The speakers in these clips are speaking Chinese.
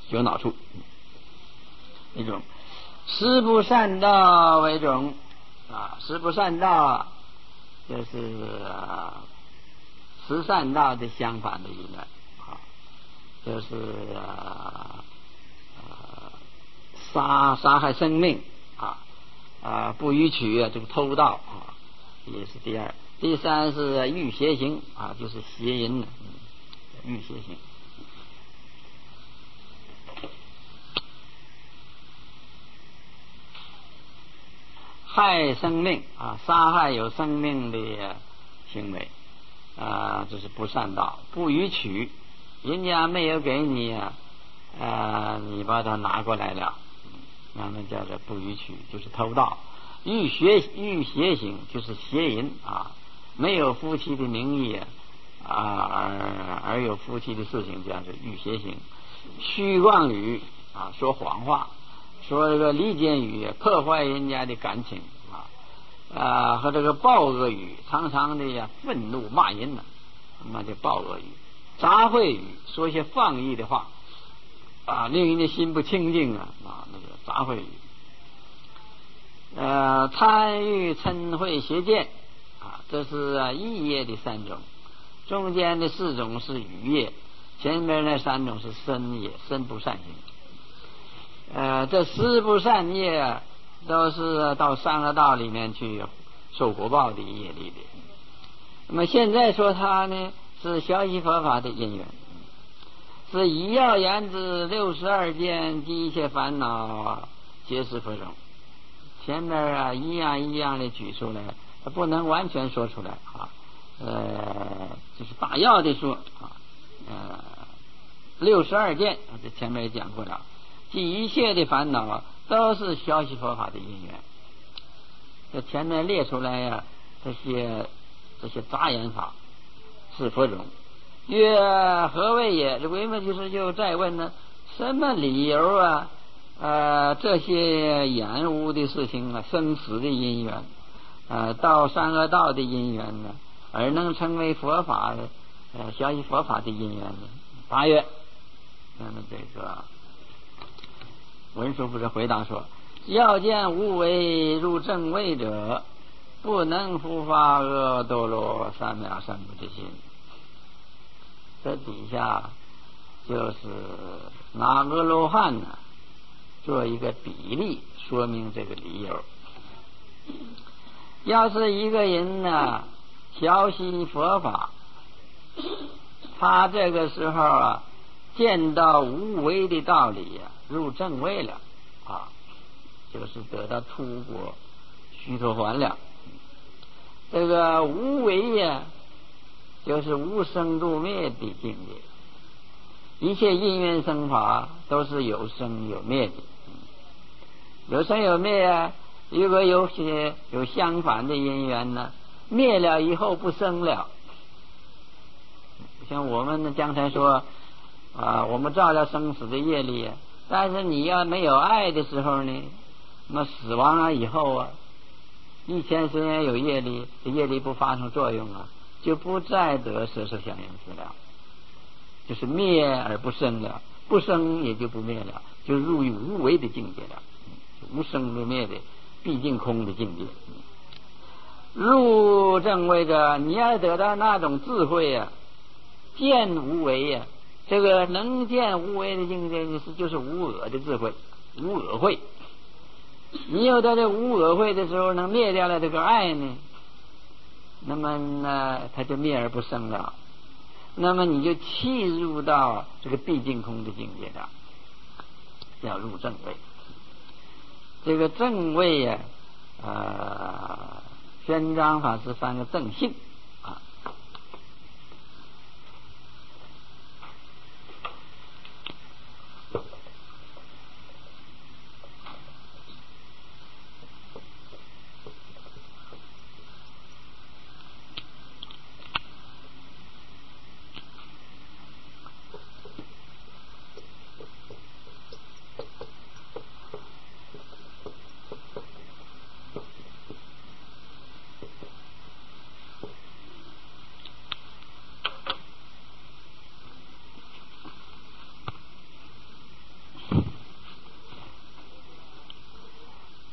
九脑处一种。十不善道为种十不善道就是十善道的相反的因缘就是杀害生命不予取这个偷盗也是第二。第三是欲邪行就是邪淫欲邪行。害生命杀害有生命的行为这是不善道。不予取，人家没有给你你把它拿过来了，那么叫做不予取，就是偷盗。欲邪行就是邪淫没有夫妻的名义而有夫妻的事情，叫做欲邪行。虚妄语说谎话，说这个离间语，破坏人家的感情和这个暴恶语，常常的愤怒骂人那么就暴恶语。杂秽语，说一些放逸的话令人的心不清净那个杂秽语。贪欲嗔恚邪见这是意业的三种，中间的四种是语业，前面那三种是身业，身不善行。这十不善业都是到三恶道里面去受果报的业力的。那么现在说它呢是消息佛法的因缘，是以要言之62件及一切烦恼皆是佛种。前面一样的举出来，不能完全说出来就是大要的说62件这前面也讲过了，即一切的烦恼都是消息佛法的因缘。这前面列出来这些杂言法是佛种。曰何谓也？这为什么就是又再问呢？什么理由这些延误的事情生死的因缘到三恶道的因缘呢，而能成为佛法消息佛法的因缘呢？答曰，那么这个文殊不是回答说：要见无为入正位者，不能复发阿多罗三藐三菩提心。这底下就是拿阿罗汉做一个比例，说明这个理由。要是一个人消息佛法，他这个时候见到无为的道理入正位了就是得到出国须陀洹了。这个无为就是无生入灭的境界。一切因缘生法都是有生有灭的，有生有灭如果有相反的因缘呢，灭了以后不生了。像我们刚才说我们照了生死的业力但是你要没有爱的时候呢，那么死亡以后以前虽然有业力，业力不发生作用就不再得色受想行识了，就是灭而不生了，不生也就不灭了，就入于无为的境界了，无生无灭的毕竟空的境界。入正位者，你要得到那种智慧见无为这个能见无为的境界就是无我的智慧，无我慧。你有的这无我慧的时候能灭掉了这个爱呢，那么呢它就灭而不生了，那么你就契入到这个毕竟空的境界了，要入正位。这个正位宣章法师翻个正性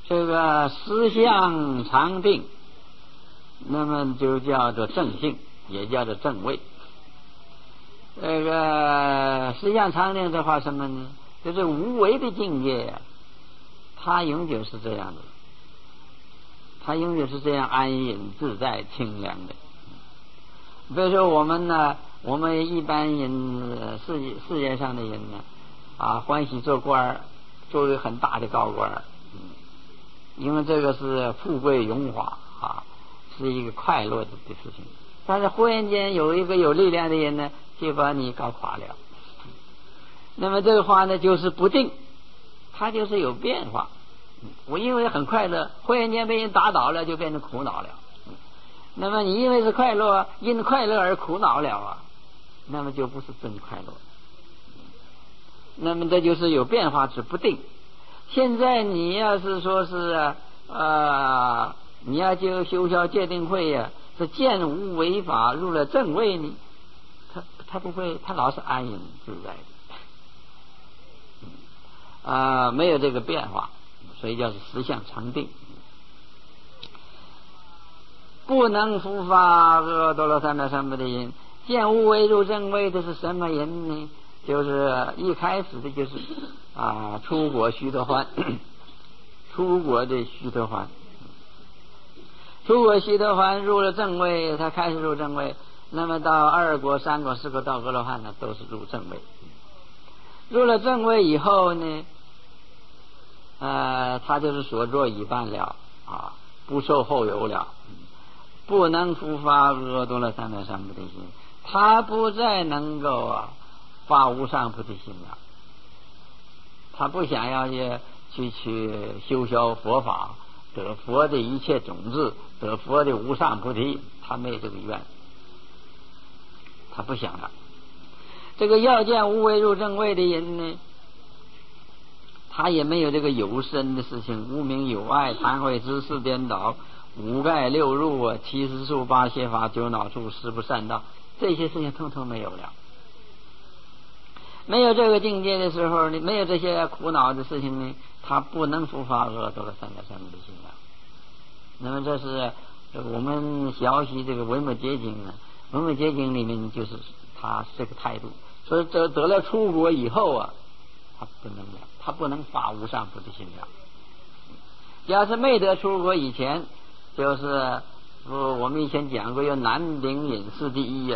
这个实相常定，那么就叫做正性，也叫做正位。这个实相常定的话什么呢？就是无为的境界呀，它永久是这样的，它永久是这样安隐自在清凉的。比如说我们呢，我们一般人世界上的人呢，欢喜做官儿，做一个很大的高官儿，因为这个是富贵荣华是一个快乐的事情。但是忽然间有一个有力量的人呢，就把你搞垮了。那么这个话呢，就是不定，它就是有变化。我因为很快乐，忽然间被人打倒了，就变成苦恼了。那么你因为是快乐，因快乐而苦恼了那么就不是真快乐。那么这就是有变化之不定。现在你要是说是你要就修消戒定慧是见无为法入了正位呢，他不会，他老是安隐自在的没有这个变化，所以叫是实相常定。不能复发阿多罗三藐三菩提心，见无为入正位的是什么人呢？就是一开始的就是出国须陀洹出国的须陀洹，出国须陀洹入了正位，他开始入正位，那么到2国、3国、4国到阿罗汉呢，都是入正位。入了正位以后呢，他就是所作已办了不受后有了，不能复发阿多罗三藐三菩提心，他不再能够发无上菩提心了。他不想要去修消佛法，得佛的一切种子，得佛的无上菩提，他没有这个愿，他不想了。这个要见无为入正位的人呢，他也没有这个有身的事情，无明有爱，贪恚知识颠倒，五盖六入七十数八邪法九恼处十不善道，这些事情通通没有了。没有这个境界的时候呢，没有这些苦恼的事情呢，他不能复发阿多罗三藐三菩提心了。那么这是我们学习这个维摩诘经呢，维摩诘经里面就是他这个态度。所以得了出国以后他不能了，他不能发无上菩提心了。要是没得出国以前，就是我们以前讲过，有南顶隐士第一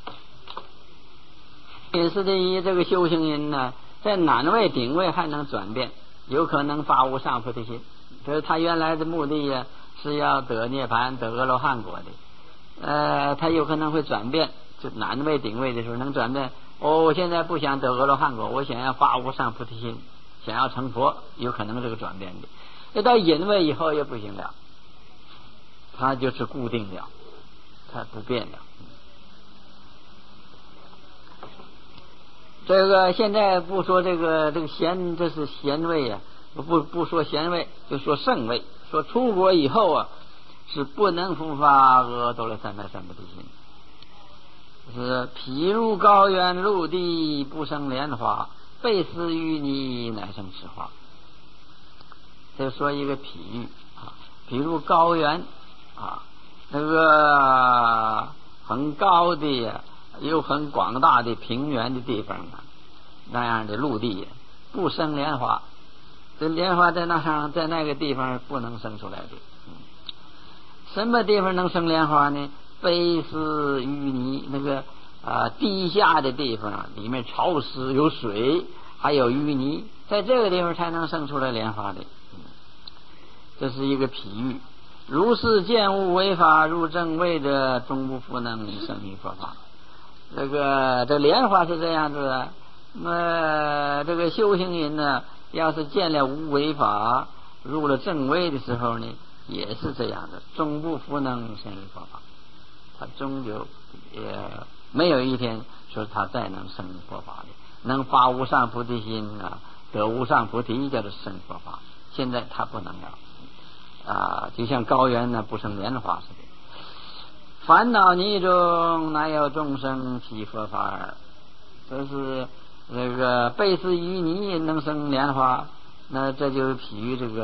隐士第一，这个修行人呢，在南位顶位还能转变，有可能发无上菩提心。就是他原来的目的是要得涅槃，得阿罗汉果的，他有可能会转变，就南位顶位的时候能转变。我现在不想得阿罗汉果，我想要发无上菩提心，想要成佛，有可能这个转变的。这到隐位以后也不行了，他就是固定了，他不变了。这个现在不说这个贤，这是贤位不说贤位，就说圣位。说出国以后是不能复发阿多罗三藐三菩提心。是譬如高原陆地不生莲花，被施淤泥乃生池花。这说一个比喻比如高原那个很高的又很广大的平原的地方那样的陆地不生莲花，这莲花在那个地方不能生出来的。什么地方能生莲花呢？被施淤泥，那个地下的地方里面潮湿有水，还有淤泥，在这个地方才能生出来莲花的。这是一个譬喻。如是见无为法入正位的，终不复能生于佛法。这莲花是这样子的。那么这个修行人呢，要是见了无为法入了正位的时候呢，也是这样的，终不复能生于佛法。他终究也没有一天说他再能生佛法的，能发无上菩提心得无上菩提叫做生佛法。现在他不能了就像高原不生莲花似的。烦恼泥中哪有众生起佛法耳？这是那个被施淤泥能生莲花，那这就是比喻这个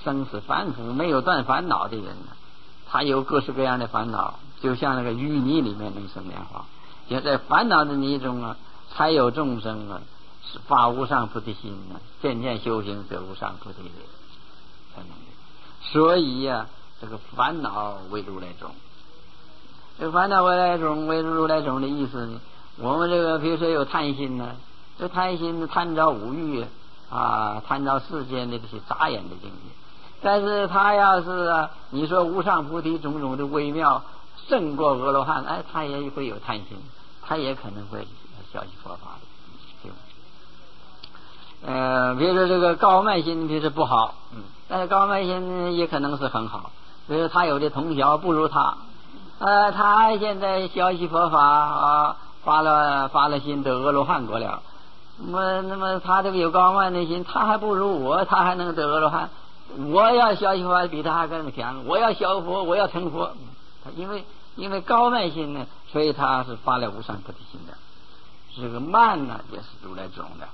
生死凡夫没有断烦恼的人呢，他有各式各样的烦恼，就像那个淤泥里面能生莲花。也在烦恼的泥中啊，才有众生啊是发无上菩提心呢，渐渐修行得无上菩提的才能的。所以呀，这个烦恼为如来种。这个烦恼为如来种的意思呢，我们这个比如说有贪心呢，这贪心贪着五欲啊，贪着世间的这些杂眼的境界。但是他要是你说无上菩提种种的微妙胜过阿罗汉，哎，他也会有贪心，他也可能会消息佛法的。比如说这个高慢心，比如说不好，但是高慢心也可能是很好。比如说他有的同学不如他，他现在消息佛法啊，发了心得阿罗汉果了。那么他这个有高慢的心，他还不如我，他还能得阿罗汉。我要消息佛比他还更强，我要消佛，我要成佛。因为高慢心呢，所以他是发了无上菩提心的。这个慢呢，也是如来种的。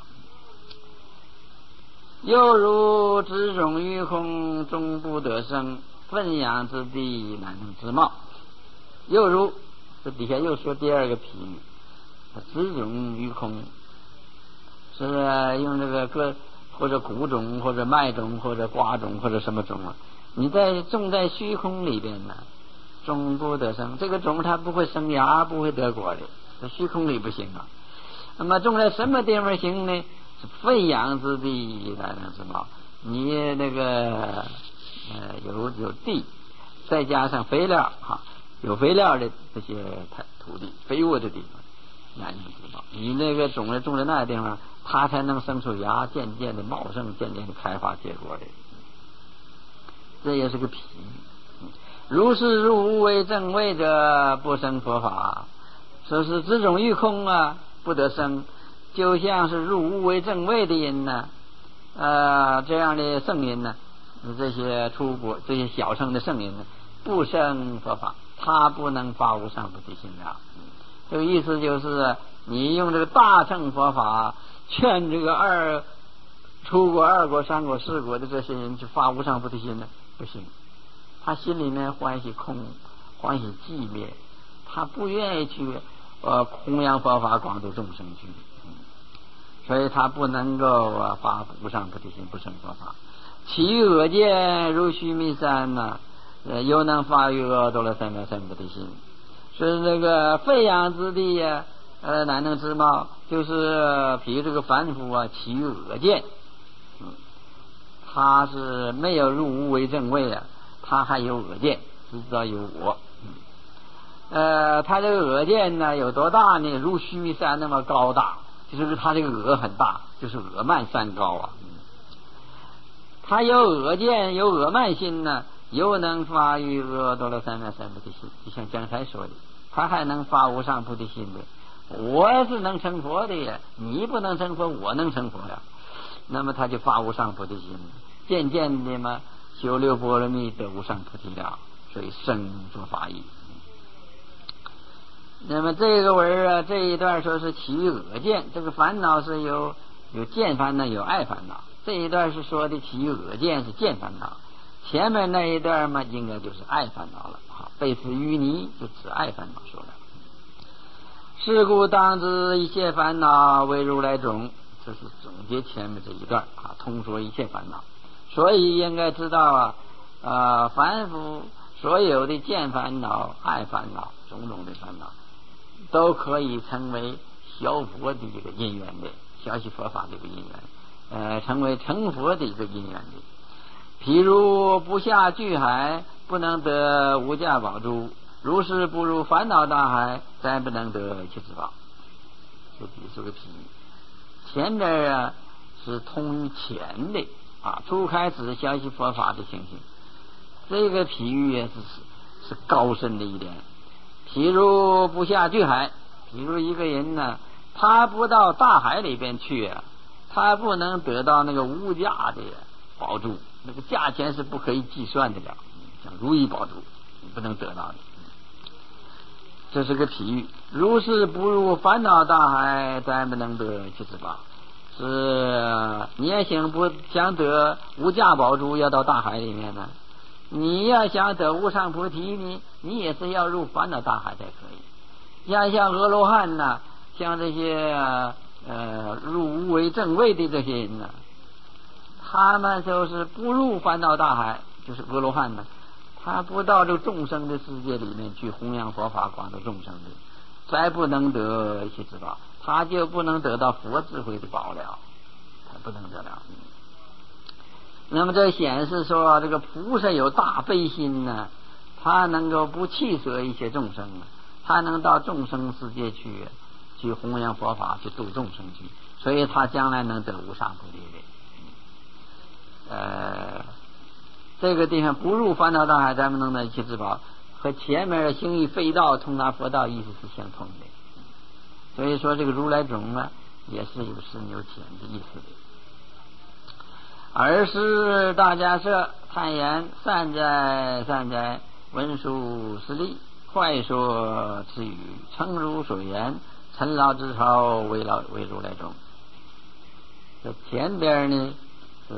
又如知种于空，终不得生，分养之地，难能之貌。又如，这底下又说第二个譬喻，知种于空，是用这个或者谷种，或者麦种，或者瓜种，或者什么种啊？你种在虚空里边呢，终不得生。这个种它不会生芽，不会得果的，在虚空里不行啊。那么种在什么地方行呢？是分养之地，难能之貌。你那个有地，再加上肥料哈，有肥料的这些土地，肥沃的地方，难能之貌。你那个种在那个地方，它才能生出芽，渐渐的茂盛，渐渐的开花结果的。这也是个譬喻。如是入无为正位者，不生佛法。说是知种于空啊，不得生。就像是入无为正位的人呢，这样的圣人呢，这些这些小乘的圣人呢，不生佛法，他不能发无上菩提心了。这个意思就是，你用这个大乘佛法劝这个出国、二国、三国、四国的这些人去发无上菩提心呢，不行。他心里面欢喜空，欢喜寂灭，他不愿意去弘扬佛法，广度众生去。所以他不能够发无上菩提心，不生佛法。其余恶见如须弥山呢，又能发于阿多罗三藐三菩提心。所以这个废养之地呀，难能之貌，就是比如这个凡夫啊，其余恶见，他是没有入无为正位啊，他还有恶见，只知道有我。他这个恶见呢有多大呢？如须弥山那么高大。就是他这个恶很大，就是恶慢三高啊。他有恶见，有恶慢心呢，又能发于阿多罗三藐三菩提心。就像刚才说的，他还能发无上菩提心的。我是能成佛的呀，你不能成佛，我能成佛呀。那么他就发无上菩提心，渐渐的嘛，修六波罗蜜得无上菩提了，所以生诸法义。那么这个文啊，这一段说是其余恶见，这个烦恼是有见烦恼，有爱烦恼。这一段是说的其余恶见是见烦恼，前面那一段嘛，应该就是爱烦恼了。背此淤泥就指爱烦恼说了。是故当知一切烦恼为如来种，这是总结前面这一段通说一切烦恼。所以应该知道凡夫所有的见烦恼、爱烦恼、种种的烦恼，都可以成为消佛的一个因缘的，消息佛法的一个因缘，成为成佛的一个因缘的。譬如不下巨海，不能得无价宝珠，如是不入烦恼大海，再不能得一切之宝。这是个譬喻。前面是通于前的初开始消息佛法的情形。这个譬喻是高深的一点。譬如不下巨海，譬如一个人呢，他不到大海里边去他不能得到那个无价的宝珠，那个价钱是不可以计算的了，像如意宝珠你不能得到的。这是个譬喻。如是不入烦恼大海，再不能得一切之宝。 是你也不想得无价宝珠，要到大海里面呢。你要想得无上菩提呢，你也是要入烦恼大海才可以。像阿罗汉呢，像这些入无为正位的这些人呢，他们就是不入烦恼大海，就是阿罗汉呢，他不到这个众生的世界里面去弘扬佛法，广度众生的，再不能得一切之宝，他就不能得到佛智慧的宝了，他不能得了。那么这显示说，这个菩萨有大悲心呢，他能够不弃舍一些众生，他能到众生世界去弘扬佛法，去度众生去，所以他将来能得无上菩提的。这个地方不入烦恼大海，咱们能得一切之宝，和前面的行于非道通达佛道意思是相同的。所以说这个如来种啊，也是有深有浅的意思的。尔时大迦叶叹言：善哉，文殊师利，快说此语，诚如所言，尘劳之潮为如来种。这前边呢是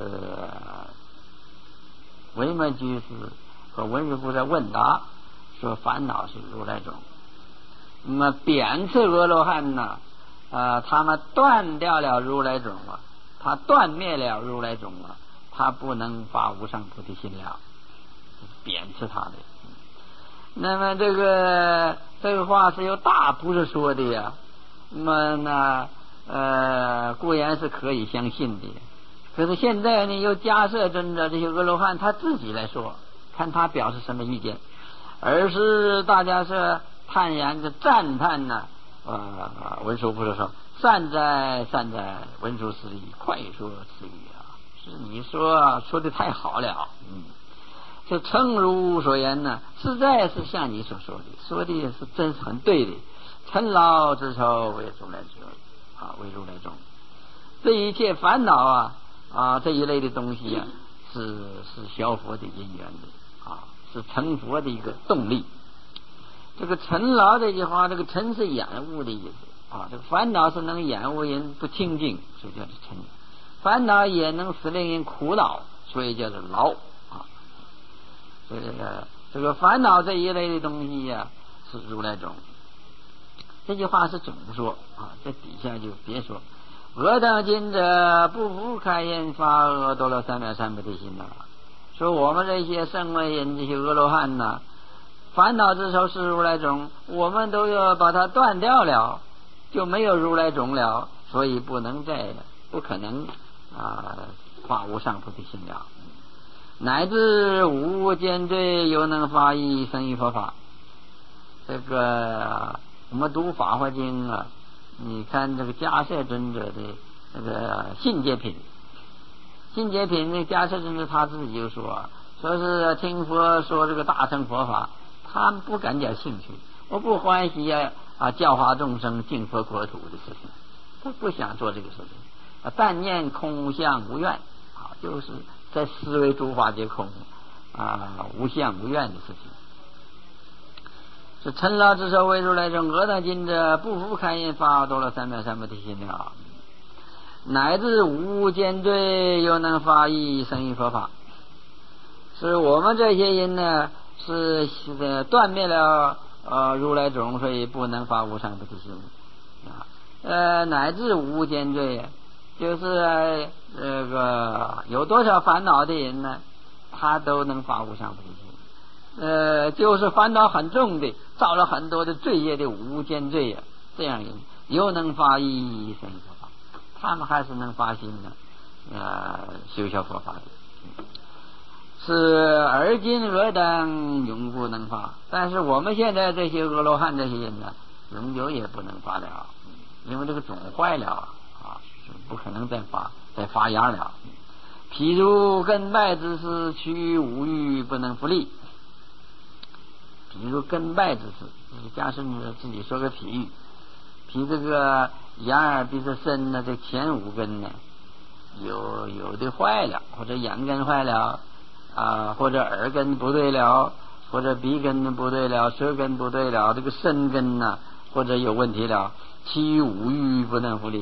维摩居士和文殊菩萨问答，说烦恼是如来种。那么贬斥阿罗汉呢，他们断掉了如来种了，他断灭了如来种了，他不能发无上菩提心了，贬斥他的。那么这个话是由大菩萨说的呀，那么呢固然是可以相信的，可是现在呢又加设真的这些阿罗汉他自己来说，看他表示什么意见。而是大家是叹言的赞叹呢，文殊菩萨说：善哉，文殊师利，快说此语啊！是你说的太好了，这诚如所言呢，实在是像你所说的，说的是真是很对的。尘劳之愁为如来者为如来种。这一切烦恼这一类的东西是消佛的因缘的是成佛的一个动力。这个尘劳这句话，这个尘是厌恶的意思这个烦恼是能厌恶人不清净，所以叫做尘。烦恼也能使令人苦恼，所以叫做劳所以这个烦恼这一类的东西是如来种。这句话是总说这底下就别说我等今者不复开言发阿多罗三藐三菩提心了。说我们这些圣位人，这些阿罗汉呢，烦恼之愁是如来种，我们都要把它断掉了，就没有如来种了，所以不可能发无上菩提心了。乃至无间罪犹能发意生于佛法。这个我们读法华经你看这个迦叶尊者的那个信解品那迦叶尊者他自己就说是听佛说这个大乘佛法，他们不感点兴趣，我不欢喜教化众生净佛国土的事情，他不想做这个事情但念空相无愿就是在思维诸法皆空无相无愿的事情。是尘劳之愁为如来种，我等今者不复开言发阿多罗三藐三菩提心了。乃至无间罪又能发意生于佛法。是我们这些人呢，是断灭了如来种，所以不能发无上菩提心乃至无间罪就是这个有多少烦恼的人呢，他都能发无上菩提心。就是烦恼很重的，造了很多的罪业的无间罪这样人又能发意生于佛法，他们还是能发心的修学佛法的。是而今我等永不能发，但是我们现在这些阿罗汉这些人呢，永久也不能发了，因为这个种坏了不可能再发芽了。譬如根败之时，趋无欲不能复利。比如根败之事，加上自己说个比喻，比这个眼耳鼻舌身这前五根呢，有的坏了，或者眼根坏了或者耳根不对了，或者鼻根不对了，舌根不对了，这个身根或者有问题了，其余五欲不能复利，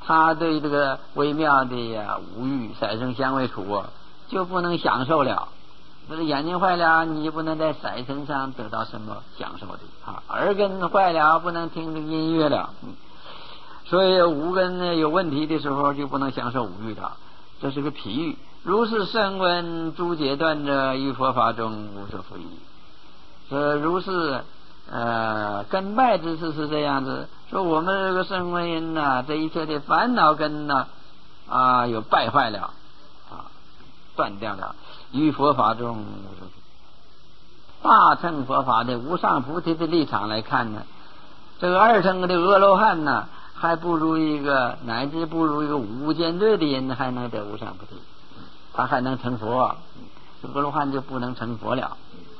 他对这个微妙的五欲色声香味触就不能享受了。不是眼睛坏了，你就不能在色身上得到什么享受的耳根坏了，不能听这个音乐了。所以五根有问题的时候，就不能享受五欲的，这是个譬喻。如是声闻诸阶段者，于佛法中无所不依。如是根败之事是这样子，说我们这个声闻人这一切的烦恼根有败坏了断掉了，于佛法中无所不依。大乘佛法的无上菩提的立场来看呢，这个二乘的阿罗汉还不如乃至不如一个无间罪的人还能得无上菩提，他还能成佛，阿罗汉就不能成佛了。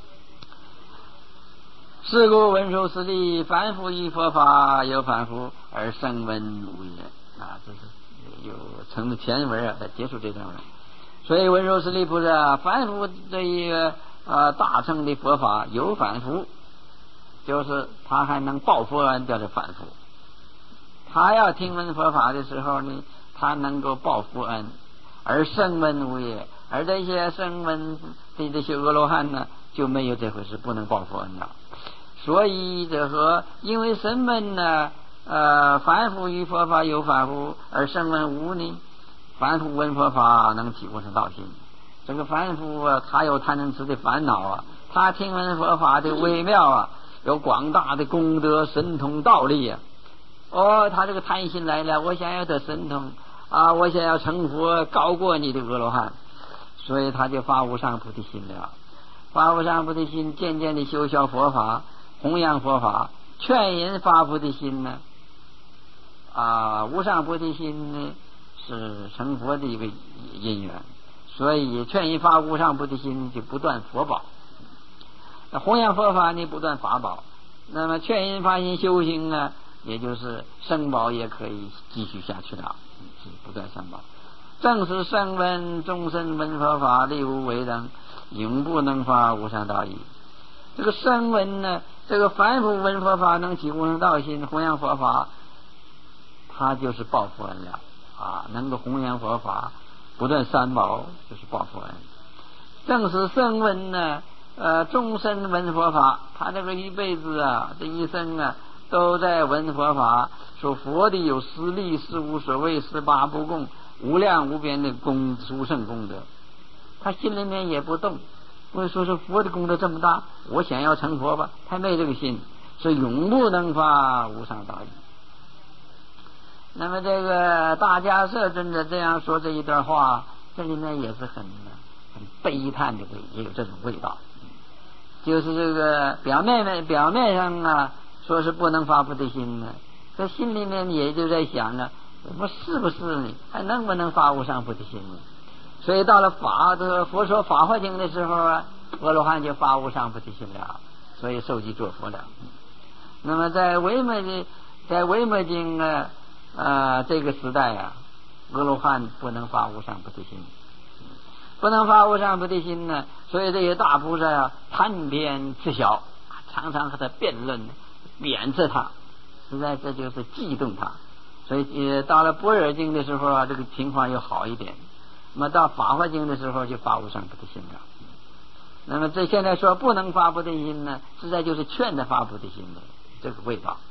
是故文殊师利凡夫于佛法有凡夫而声闻无也这是有成的前文来结束这段文。所以文殊师利菩萨凡夫这一个大乘的佛法有凡夫，就是他还能报佛恩，叫做凡夫。他要听闻佛法的时候呢，他能够报佛恩，而声闻无也。而这些声闻的这些阿罗汉就没有这回事，不能报佛恩了。所以因为声闻凡夫于佛法有凡夫，而声闻无呢，凡夫闻佛法能起无上道心。这个凡夫他有贪嗔痴的烦恼他听闻佛法的微妙有广大的功德神通道力他这个贪心来了，我想要得神通我想要成佛，高过你的阿罗汉，所以他就发无上菩提心了。发无上菩提心，渐渐的修效佛法，弘扬佛法，劝人发菩提心呢无上菩提心呢是成佛的一个因缘，所以劝人发无上菩提心就不断佛宝，弘扬佛法呢不断法宝，那么劝人发心修行也就是生宝也可以继续下去了，不断生宝。正是声闻众生闻佛法，力无为等，永不能发无上道义。这个声闻这个凡夫闻佛法能起无上道心，弘扬佛法，他就是报佛恩了能够弘扬佛法，不断三宝，就是报佛恩。正是声闻众生闻佛法，他这个一辈子这一生都在闻佛法，说佛的有十力十无所谓18不共无量无边的殊胜功德，他心里面也不动。我说佛的功德这么大，我想要成佛吧，他没这个心，所以永不能发无上道义。那么这个大迦叶尊者这样说这一段话，这里面也是很悲叹的也有这种味道。就是这个表面上说是不能发菩提心这心里面也就在想我是不是呢？还能不能发无上菩提心呢？所以到了佛说法华经的时候阿罗汉就发无上菩提心了，所以受记作佛了。那么在维摩经这个时代阿罗汉不能发无上菩提心，不能发无上菩提心所以这些大菩萨贪辩自小，常常和他辩论，贬斥他，实在这就是激动他。所以到了般若经的时候这个情况又好一点。那么到法华经的时候就发无上菩提心了。那么这现在说不能发菩提心实在就是劝他发菩提心的这个味道。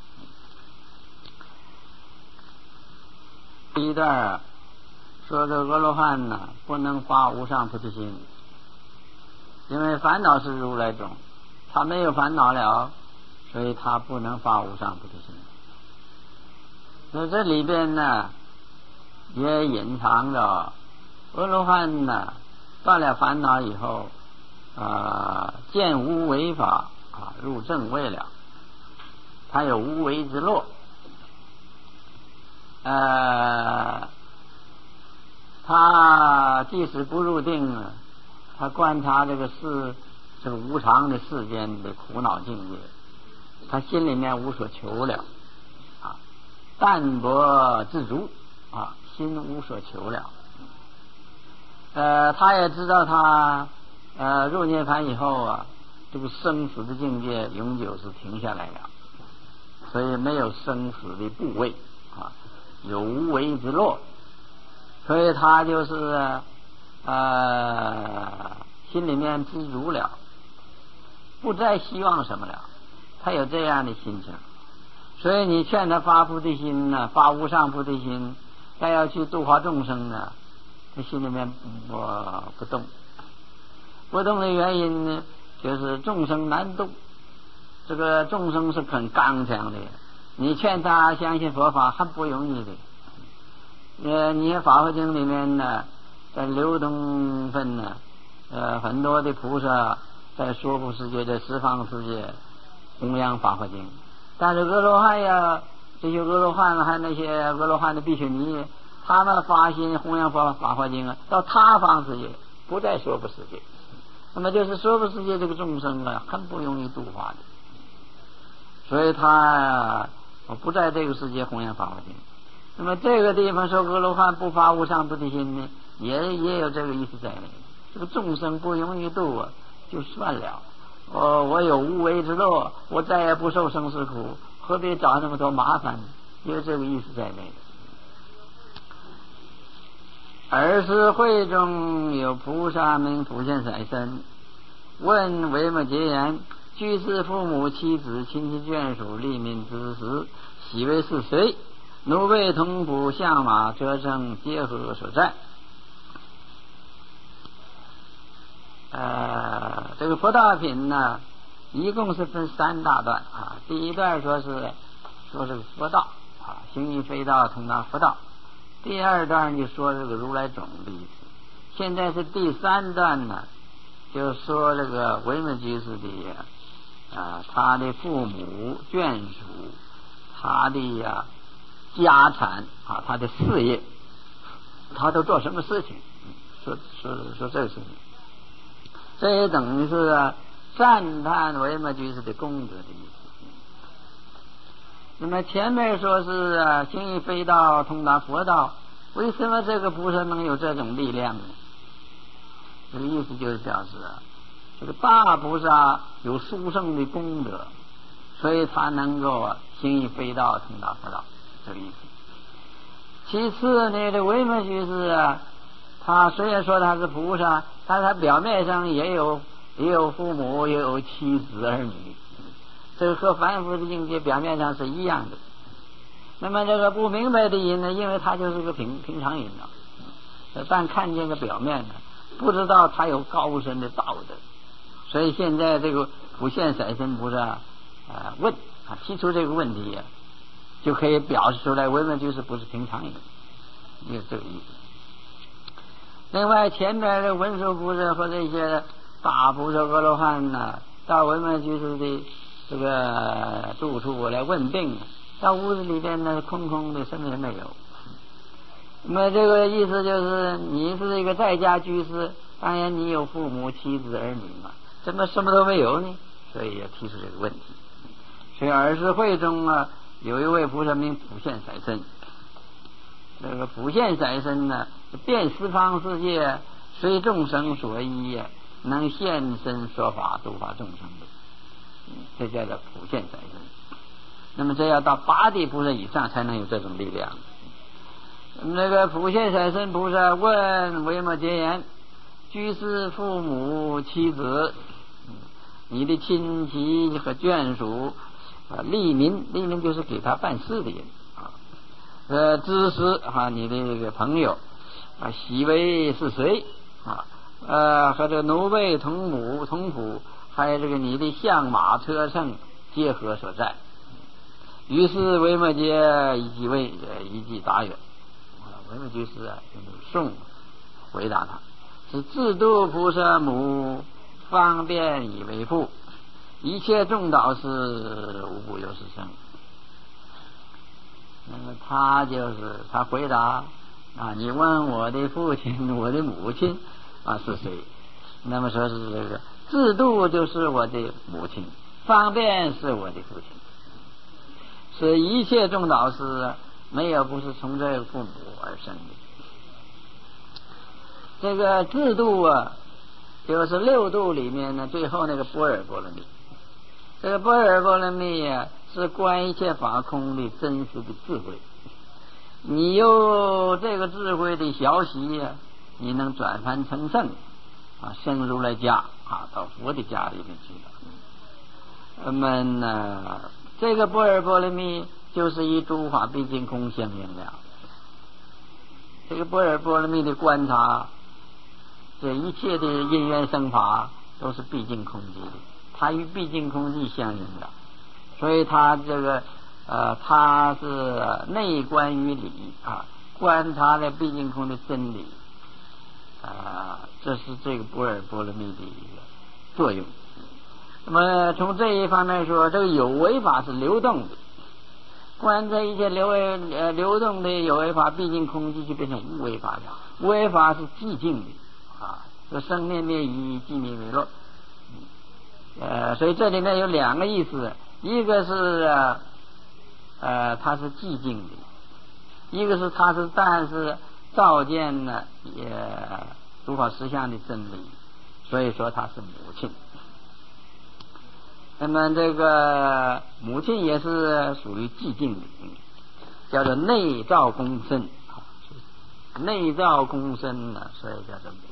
第一段说这阿罗汉不能发无上菩提心，因为烦恼是如来种，他没有烦恼了，所以他不能发无上菩提心。所以这里边也隐藏着阿罗汉断了烦恼以后见无为法入正位了，他有无为之乐。他即使不入定他观察这个无常的世间的苦恼境界，他心里面无所求了淡泊自足心无所求了。他也知道他入涅槃以后这个生死的境界永久是停下来了，所以没有生死的部位有无为之乐，所以他就是心里面知足了，不再希望什么了，他有这样的心情。所以你劝他发菩提心呢，发无上菩提心，再要去度化众生呢，他心里面不动。不动的原因呢，就是众生难度，这个众生是很刚强的，你劝他相信佛法很不容易的。你看《法华经》里面呢，在流通分呢，很多的菩萨在娑婆世界、在十方世界弘扬《法华经》，但是阿罗汉呀，这些阿罗汉还有那些阿罗汉的比丘尼，他们发心弘扬法华经啊，到他方世界，不在娑婆世界。那么就是娑婆世界这个众生啊，很不容易度化的，所以他不在这个世界弘扬法华经。那么这个地方说阿罗汉不发无上菩提心呢，也有这个意思在内。这个众生不容易度啊，就算了。我有无为之乐，我再也不受生死苦，何必找那么多麻烦呢？有这个意思在内。尔时会中有菩萨名普现色身，问维摩诘言：居士父母妻子亲戚眷属利民之时，喜为是谁？奴婢童仆相马车乘皆何所在？这个佛道品呢，一共是分3大段啊。第一段说是佛道啊，行于非道，通达佛道。第二段就说这个如来种的意思。现在是第3段呢，就说这个维摩诘是的他的父母眷属，他的家产啊，他的事业，他都做什么事情？说这个事情，这也等于是赞叹维摩诘是的功德的意思。那么前面说是行于非道，通达佛道，为什么这个菩萨能有这种力量呢？这个意思就是表示这个大菩萨有殊胜的功德，所以他能够行于非道，通达佛道，这个意思。其次呢，这维摩诘是他虽然说他是菩萨，但是他表面上也有父母，也有妻子儿女，这个和凡夫的境界表面上是一样的。那么这个不明白的人呢，因为他就是个平常人但看见个表面呢，不知道他有高深的道德。所以现在这个普现色身菩萨提出这个问题就可以表示出来维摩诘是不是平常人，有这个意思。另外前面的文殊菩萨和这些大菩萨阿罗汉呢，到维摩诘是的这个住处来问病，到屋子里边呢空空的，什么也没有。那么这个意思就是你是一个在家居士，当然你有父母妻子儿女嘛，怎么什么都没有呢？所以要提出这个问题。所以尔时会中有一位菩萨名普现色身。这个普现色身呢，遍十方世界，随众生所依能现身说法，度化众生的，这叫做普现色身。那么这要到八地菩萨以上才能有这种力量。那个普现色身菩萨问维摩诘言：居士父母妻子，你的亲戚和眷属利民就是给他办事的人知识你的这个朋友喜为是谁和这奴婢童仆，还有这个你的相马车乘皆何所在？于是维摩诘一记答曰：维摩诘是用颂回答他，是自度菩萨母，方便以为父，一切众导师无不有是生。那么他回答你问我的父亲我的母亲是谁？那么说是这个自度就是我的母亲，方便是我的父亲，是一切众导师没有不是从这个父母而生的。这个自度就是六度里面呢最后那个般若波罗蜜。这个般若波罗蜜是观一切法空的真实的智慧。 你有这个智慧的消息呀，你能转凡成圣升入了家到佛的家里面去了。那么呢，这个般若波罗蜜就是以诸法毕竟空相应了。这个般若波罗蜜的观察，这一切的因缘生法都是毕竟空寂的，它与毕竟空寂相应的，所以它这个它是内观于理观察了毕竟空的真理这是这个般若波罗蜜的一个作用。那么从这一方面说，这个有为法是流动的，观这一切流动的有为法毕竟空寂，就变成无为法了。无为法是寂静的这生灭灭已，寂灭为乐。所以这里面有两个意思，一个是它是寂静的，一个是它是但是照见了诸法实相的真理，所以说它是母亲。那么这个母亲也是属于寂静的，叫做内照公身内照公身呢，所以叫做母。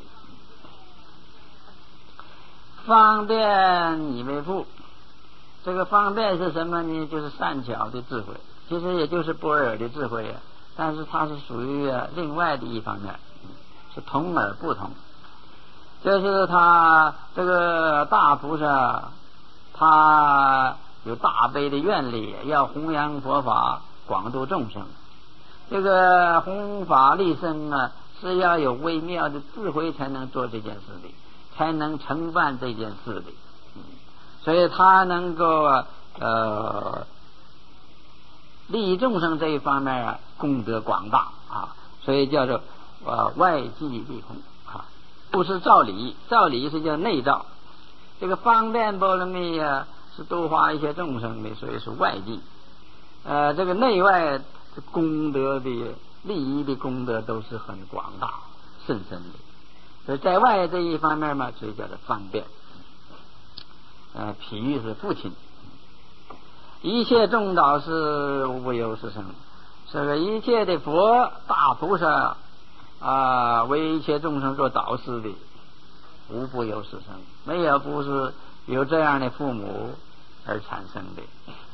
方便以为父，这个方便是什么呢？就是善巧的智慧，其实也就是般若的智慧但是它是属于另外的一方面，是同而不同。就是他这个大菩萨，他有大悲的愿力，要弘扬佛法，广度众生。这个弘法利生是要有微妙的智慧才能做这件事的，才能承办这件事的。所以他能够利益众生这一方面功德广大所以叫做外寂利弘不是照理，照理是叫内照。这个方便波罗蜜是度化一些众生的，所以是外寂。这个内外功德的利益的功德都是很广大甚深的，所以在外这一方面所以叫做方便。譬喻是父亲，一切众导师无不由是生。这个一切的佛大菩萨为一切众生做导师的，无不由是生，没有不是有这样的父母而产生的。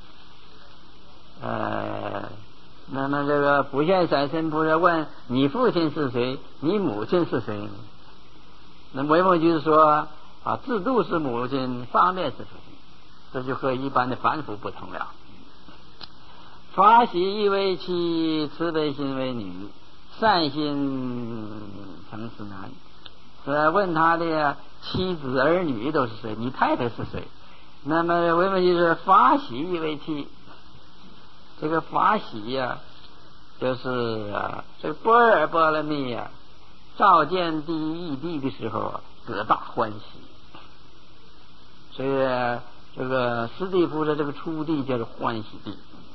那么这个不现闪身菩萨问你父亲是谁，你母亲是谁呢？那维摩诘说自度是母亲，方便是父亲，这就和一般的凡夫不同了。法喜意为妻，慈悲心为女，善心成是男。问他的妻子儿女都是谁，你太太是谁？那么维摩诘说法喜意为妻。这个法喜就是这个般若波罗蜜照见第一义谛的时候得大欢喜。所以这个十地菩萨这个初地叫做欢喜地，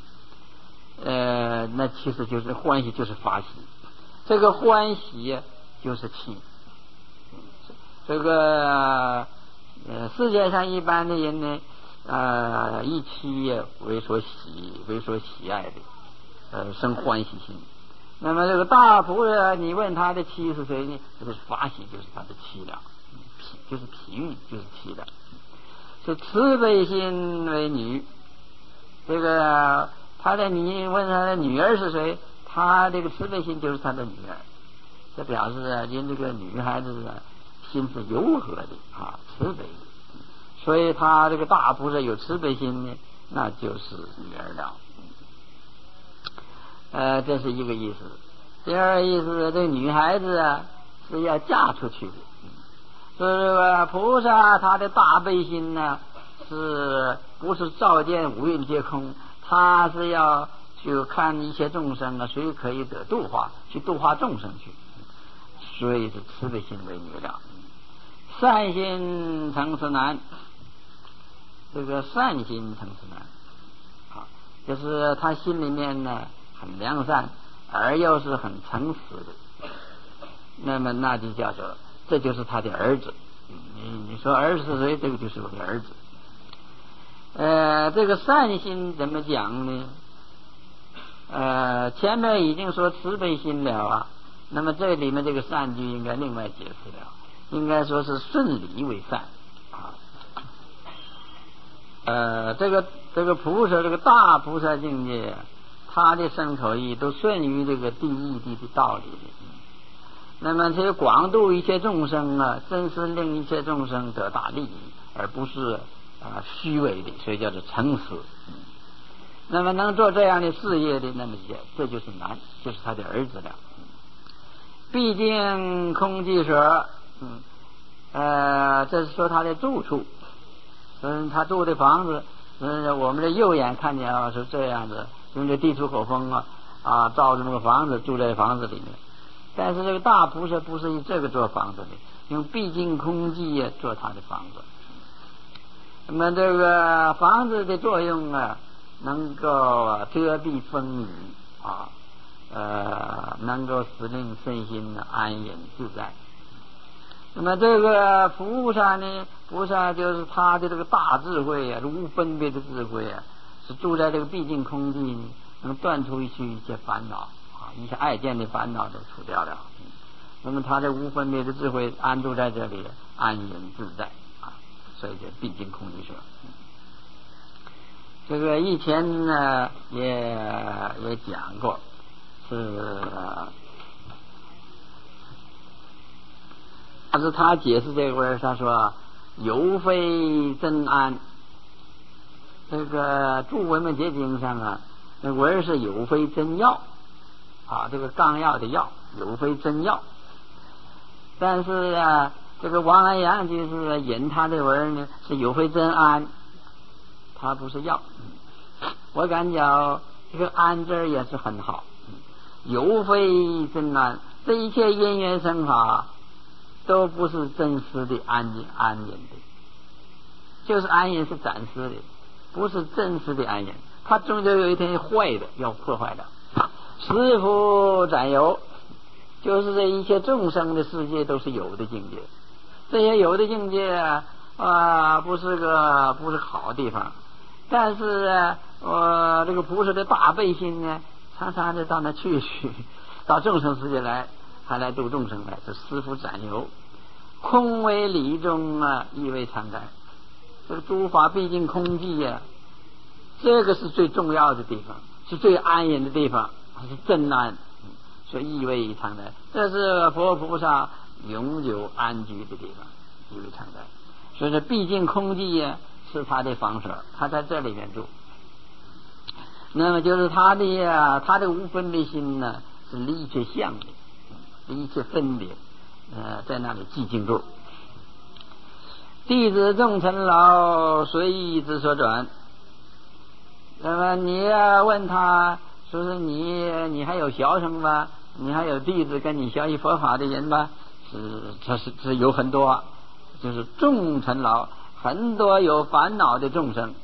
那其实就是欢喜就是法喜，这个欢喜就是妻。这个世界上一般的人呢以妻为所喜爱的生欢喜心。那么这个大菩萨你问他的妻是谁呢？这个法喜就是他的妻了，就是譬喻就是妻了。是慈悲心为女，这个你问他的女儿是谁，他这个慈悲心就是他的女儿，这表示人这个女孩子心是柔和的慈悲的，所以他这个大菩萨有慈悲心呢，那就是女儿了。这是一个意思。第二个意思，这女孩子是要嫁出去的。这个菩萨他的大悲心是不是照见五蕴皆空？他是要去看一切众生谁可以得度化，去度化众生去，所以是慈悲心为女了。善心成是男，这个善心成是男就是他心里面很良善，而又是很诚实的，那么那就叫做这就是他的儿子。你说儿子是谁？这个就是我的儿子。这个善心怎么讲呢？ 前面已经说慈悲心了啊，那么这里面这个善句应该另外解释了，应该说是顺理为善啊。这个菩萨，这个大菩萨境界，他的身口意都顺于这个第一地的道理的。那么这广度一切众生啊，真是令一切众生得大利益，而不是虚伪的，所以叫做诚实。那么能做这样的事业的，那么这就是难，就是他的儿子了。毕竟空寂舍，这是说他的住处，他住的房子，我们的右眼看见啊是这样子，用这地处口风照着那个房子，住在房子里面。但是这个大菩萨不是以这个做房子的，用毕竟空寂做他的房子。那么这个房子的作用啊，能够遮蔽风雨能够使令身心安隐自在。那么这个菩萨呢，菩萨就是他的这个大智慧啊，无分别的智慧啊，是住在这个毕竟空寂呢，能断除一些烦恼一些爱见的烦恼都除掉了。那么他的无分别的智慧安住在这里，安隐自在所以就毕竟空寂舍。这个以前呢也讲过，但是他解释这个文，他说犹非真安。这个注文门结经上啊，那文是犹非真药这个纲要的药，犹非真药。但是这个王安阳就是引他的文呢是犹非真安，它不是药。我感觉这个安字也是很好，犹非真安，这一切因缘生法都不是真实的安隐的，就是安隐是暂时的，不是真实的安隐，它终究有一天坏的，要破坏的。师父暂有，就是这一切众生的世界都是有的境界，这些有的境界不是好地方。但是这个菩萨的大悲心呢，常常的到那去到众生世界来，还来度众生来，这师父暂有。空为理中意为常在，这个诸法毕竟空寂这个是最重要的地方，是最安隐的地方，是真安，所以意为常在，这是佛菩萨永久安居的地方，意为常在。所以说毕竟空寂是他的房舍，他在这里面住。那么就是他的无分别心呢，是离一切相的，离一切分别，在那里寂静住。弟子众尘劳，随意之所转。那么你问他说是你还有学生吧？你还有弟子跟你学习佛法的人吧？是有很多，就是众尘劳，很多有烦恼的众生，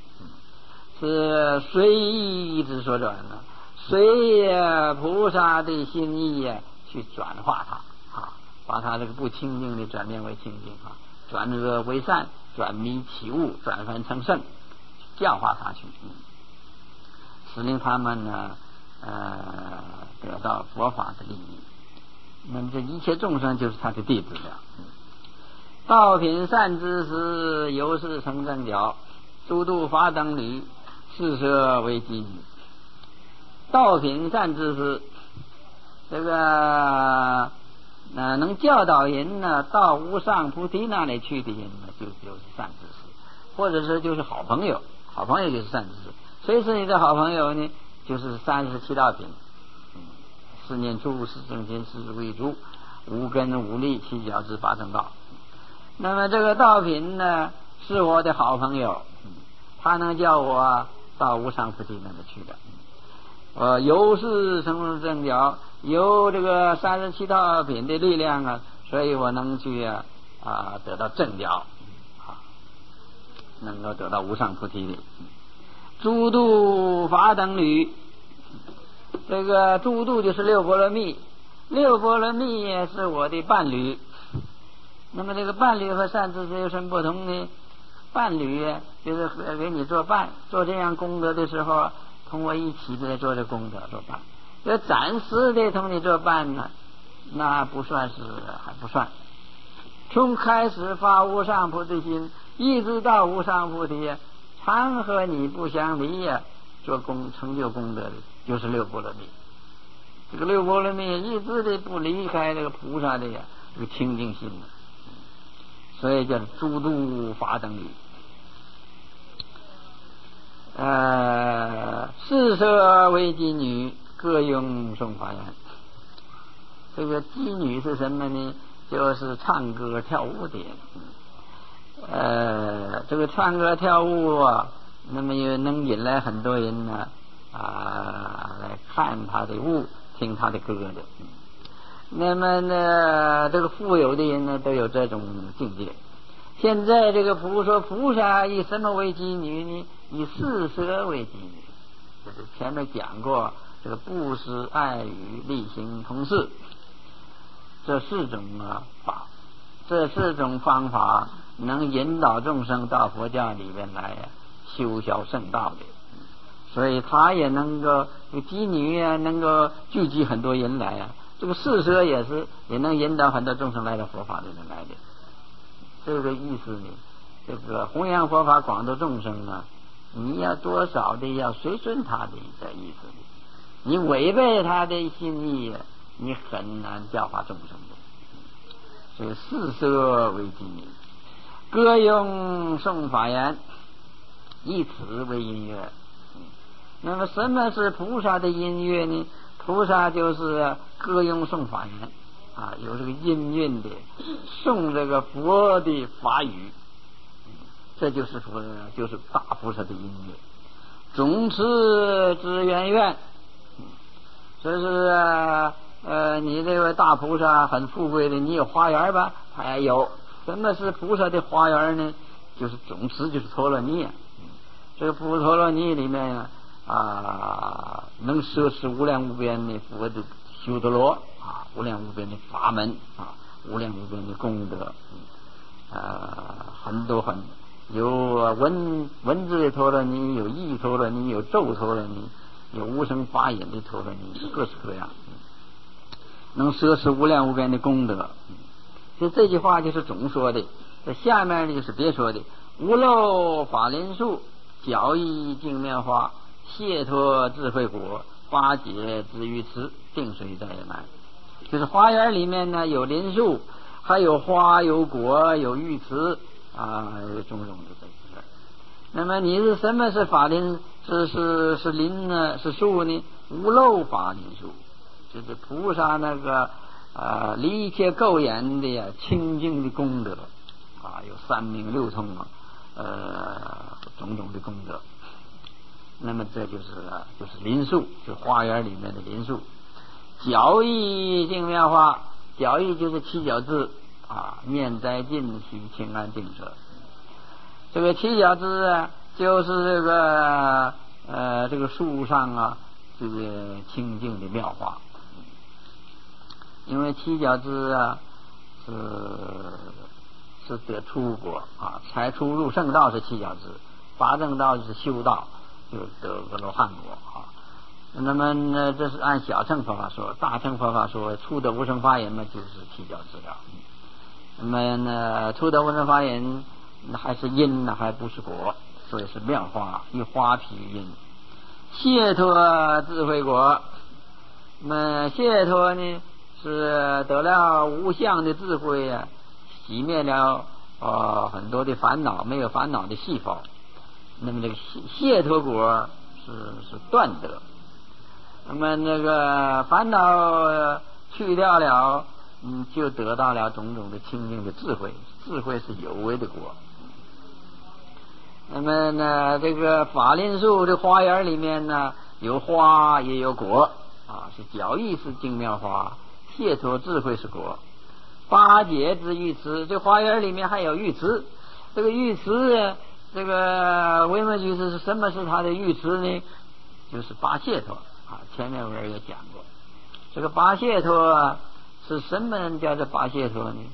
是随意之所转了，随菩萨的心意去转化它把它这个不清净的转变为清净转恶为善，转迷起悟，转凡成圣，教化他去使令他们呢得到佛法的利益。那么这一切众生就是他的弟子了。道品善知识，由是成正觉，诸度法等侣，四摄为基女。道品善知识，这个能教导人呢到无上菩提那里去的人呢，就是善知识，或者是就是好朋友，好朋友就是善知识。谁是你的好朋友呢？就是37道品，四念处，四正心，四如意珠，无根无力，七角之八正道。那么这个道品呢，是我的好朋友，他能叫我到无上菩提那里去的。由是成正觉，由这个37道品的力量所以我能去得到正觉能够得到无上菩提的。诸度法等侣，这个诸度就是六波罗蜜，六波罗蜜是我的伴侣。那么这个伴侣和善知识有什么不同呢？伴侣就是给你做伴，做这样功德的时候， 同我一起的做这功德做伴。这暂时的同你做伴呢，那不算是还不算。从开始发无上菩提心，一直到无上菩提，常和你不相离呀，做成就功德的，就是六波罗蜜。这个六波罗蜜一直的不离开这个菩萨的呀，这个清净心，所以叫诸度法等语。四舍为妓女，各用颂法言。这个妓女是什么呢？就是唱歌跳舞的。这个唱歌跳舞啊，那么也能引来很多人呢来看他的舞，听他的歌的。那么呢，这个富有的人呢都有这种境界。现在这个菩萨以什么为妓女呢？以四舍为妓女。就是前面讲过，这个布施、爱语、利行、通事，这四种法，这四种方法能引导众生到佛教里面来修小圣道的。所以他也能够，这个妓女啊能够聚集很多人来啊。这个四舍也能引导很多众生来到佛法里面来的。这个意思呢，这个弘扬佛法广度众生啊，你要多少的要随顺他的这意思的。你违背他的心意，你很难教化众生的。这个四舍为妓女，各用颂法言，以此为音乐。那么什么是菩萨的音乐呢？菩萨就是各用颂法言有这个音韵的诵这个佛的法语，这就是大菩萨的音乐。总持之圆愿，这是你这位大菩萨很富贵的，你有花园吧？他也有。什么是菩萨的花园呢？就是总持，就是陀罗尼。这个陀罗尼里面能摄持无量无边的佛的修德罗无量无边的法门无量无边的功德很多有文字的陀罗尼，有意陀罗尼，有咒陀罗尼，有无声法眼的陀罗尼，各式各样，能摄持无量无边的功德。就这句话就是总说的，这下面呢就是别说的。无漏法林树，皎衣净面花，解脱智慧果，八解之于池，定水在南。就是花园里面呢有林树，还有花，有果，有玉池有种种的这些。那么你是什么是法林？是林呢？是树呢？无漏法林树，就是菩萨那个离一切垢眼的清净的功德有三明六通种种的功德。那么这就是林树，就花园里面的林树。皎衣净面花，皎衣就是七皎字念哉尽喜清安定舍。这个七皎字就是这个树上这个清净的妙花。因为七皎字是得出果才出入圣道是七皎字，八正道是修道，就得阿罗汉果那么呢，这是按小乘佛法说，大乘佛法说出得无生法眼嘛，就是七皎字了。那么呢，出得无生法眼还是因还不是果，所以是妙花，以花皮因。解脱智慧果，那么解脱呢是得了无相的智慧熄灭了很多的烦恼，没有烦恼的细胞。那么这个解脱果是断得。那么那个烦恼去掉了，就得到了种种的清净的智慧。智慧是有为的果。那么呢，这个法林树的花园里面呢，有花也有果是皎衣是净妙花，解脱智慧是果。八解之玉池，这花园里面还有玉池。这个玉池这个维摩居士是什么是他的玉池呢？就是八解脱前面我也有讲过。这个八解脱是什么人叫做八解脱呢？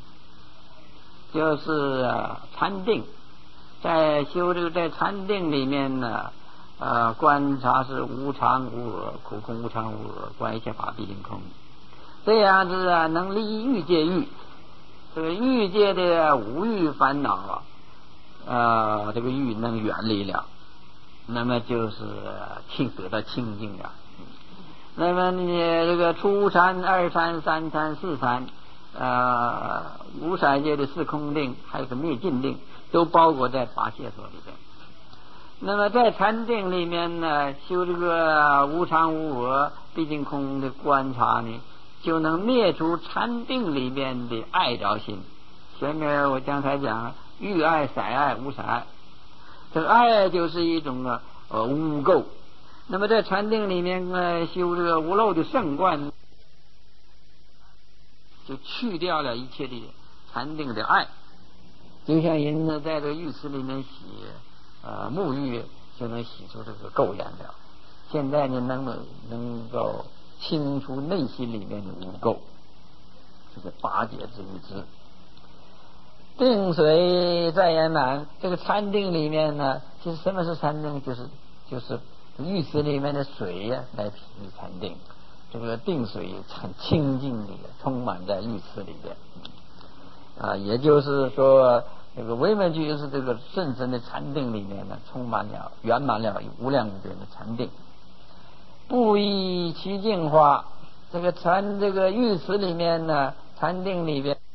就是禅定。在修这个在禅定里面呢观察是无常无我，苦空无常无我，观一切法毕竟空。这样子能离欲界欲，这个欲界的无欲烦恼这个欲能远离了，那么就是得到清净了。那么你这个初禅、二禅、三禅、四禅，无色界的四空定，还有个灭尽定，都包括在法界所里边。那么在禅定里面呢，修这个无常无我毕竟空的观察呢，就能灭除禅定里面的爱着心。前面我刚才讲欲爱、色爱、无色爱，这个爱就是一种污垢。那么在禅定里面修这个无漏的圣观，就去掉了一切的禅定的爱。就像人呢在这个浴池里面洗沐浴，就能洗出这个垢染了。现在呢能够清除内心里面的污垢，这是八解之一支。定水再圆满，这个禅定里面呢，其实什么是禅定？就是浴池里面的水来比喻禅定。这个定水很清净的充满在浴池里边也就是说这个唯门就是这个甚深的禅定里面呢，充满了圆满了无量无边的禅定。不依其净化，这个浴池里面呢，禅定里边